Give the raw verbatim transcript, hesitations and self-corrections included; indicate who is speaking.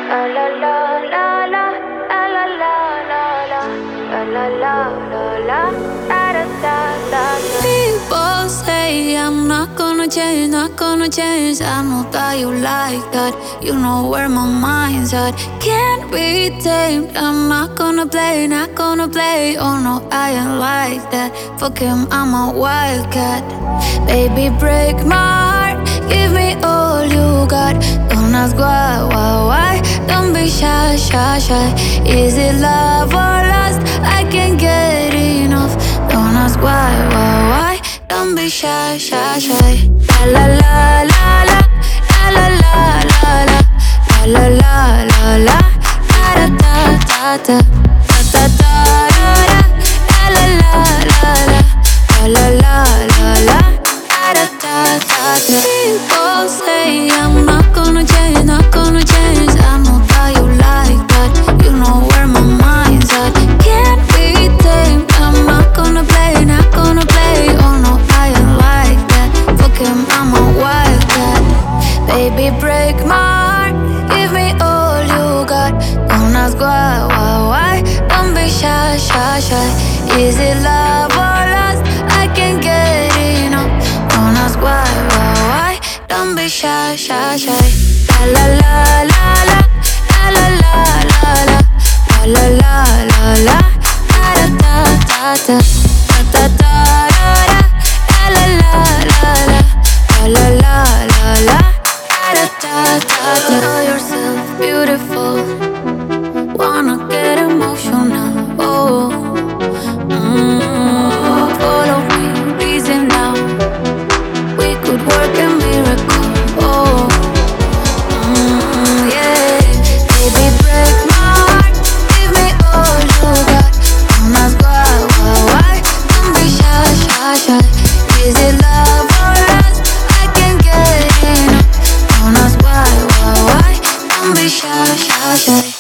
Speaker 1: La la la la la, la la la la la, la la la la la, da da da da.
Speaker 2: People say I'm not gonna change, not gonna change. I know that you like that. You know where my mind's at. Can't be tamed. I'm not gonna play, not gonna play. Oh no, I ain't like that. Fuck him, I'm a wildcat. Baby, break my heart. Give me all you got. Don't ask why, why, why. Don't be shy, shy, shy. Is it love or lust? I can't get enough. Don't ask why, why, why. Don't be shy, shy, shy. La la la la la, la la la la la, la la la la la, da da da da, da da da da, la la la la la, la la la la, da da da da. People say I'm not gonna change, not gonna change. I know that you like that. You know where my mind's at. Can't be tamed. I'm not gonna play, not gonna play. Oh no, I ain't like that. Fuck him, I'm a wildcat. Baby, break my heart. Give me all you got. Don't ask why, why, why. Don't be shy, shy, shy. Is it love or lust? I can't get enough. Don't ask why, why, why. Don't be shy, shy, shy. La la la la la, la la la la la, la la la la la, da da da da, da da da da, la la la la la, la la la la, da da da da. Know yourself beautiful. Wanna get emotional. Oh, mm, follow me, reason now. We could work a miracle. Oh, mm, yeah. Baby, break my heart. Give me all you got. Don't ask why, why, why. Don't be shy, shy, shy. Is it love or lust? I can't get enough. Don't ask why, why, why. Don't be shy, shy, shy.